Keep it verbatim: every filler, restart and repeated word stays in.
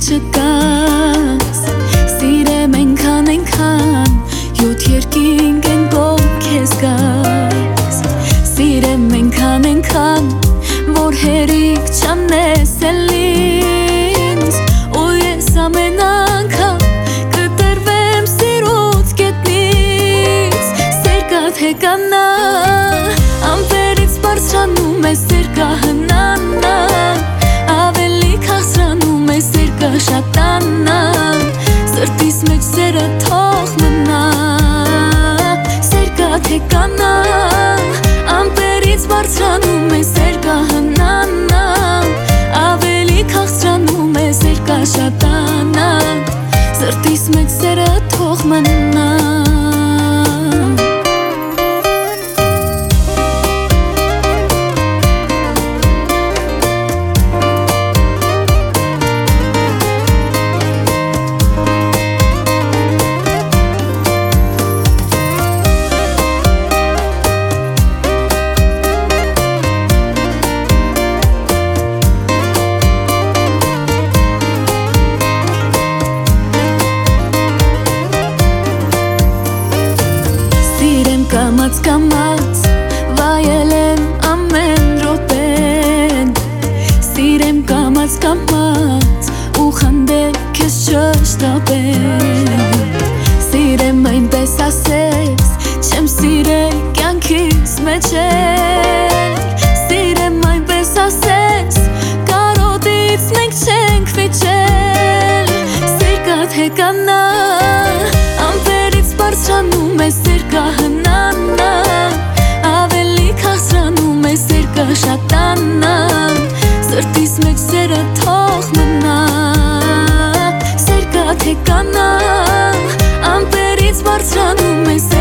չկաս Սիրեմ ենքան ենքան յոթ երկինք են կողմ քեզ գաս Սիրեմ ենքան ենքան որ հերիք չանես էլ ինձ Ու ես ամեն անգամ կտրվեմ սիրուց կետնից Սերկա թե կանա ամպերից բարձրանում է սերկա հնանա Ավելի քաղցրանում է սերկա շատանա Սրտիս մեջ սերը թող մնա Սերկա թե կանա ամպերից բարձրանում է սերկա հնանա Ավելի քաղցրանում է սերկա շատանա Սրտիս մեջ սերը թող մնա Կամաց կամաց վայել եմ ամեն րոպեն Սիրեմ կամաց կամաց ու խնդել քեզ չշտապել Սիրեմ այնպես ասես չեմ սիրել կյանքիս մեջ էլ Սիրեմ այնպես ասես կարոտից մենք չենք վիճել Սերկա թե կանա ամպերից բարձրանում է սերկա հնանա Ավելի քաղցրանում է սերկա շատանա Սրտիս մեջ սերը թող մնա Սերկա թե կանա ամպերից բարձրանում է